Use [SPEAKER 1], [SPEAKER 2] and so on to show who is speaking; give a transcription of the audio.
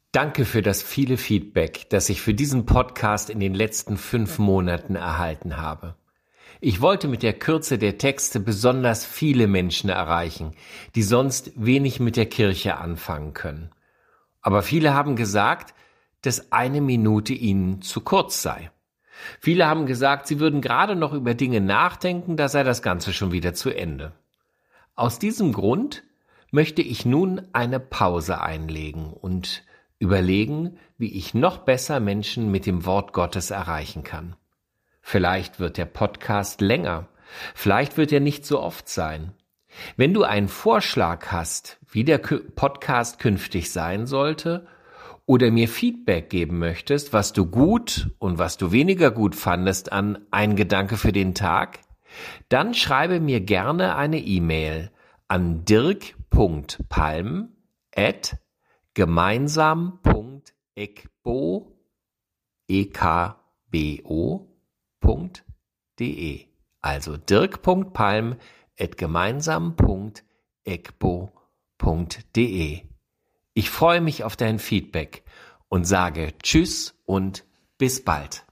[SPEAKER 1] Danke für das viele Feedback, das ich für diesen Podcast in den letzten 5 Monaten erhalten habe. Ich wollte mit der Kürze der Texte besonders viele Menschen erreichen, die sonst wenig mit der Kirche anfangen können. Aber viele haben gesagt, dass 1 Minute ihnen zu kurz sei. Viele haben gesagt, sie würden gerade noch über Dinge nachdenken, da sei das Ganze schon wieder zu Ende. Aus diesem Grund möchte ich nun eine Pause einlegen und überlegen, wie ich noch besser Menschen mit dem Wort Gottes erreichen kann. Vielleicht wird der Podcast länger, vielleicht wird er nicht so oft sein. Wenn du einen Vorschlag hast, wie der Podcast künftig sein sollte, oder mir Feedback geben möchtest, was du gut und was du weniger gut fandest an Ein Gedanke für den Tag, dann schreibe mir gerne eine E-Mail an dirk.palm@gemeinsam.de. Also dirk.palm@gemeinsam.egbo.de. Ich freue mich auf dein Feedback und sage Tschüss und bis bald.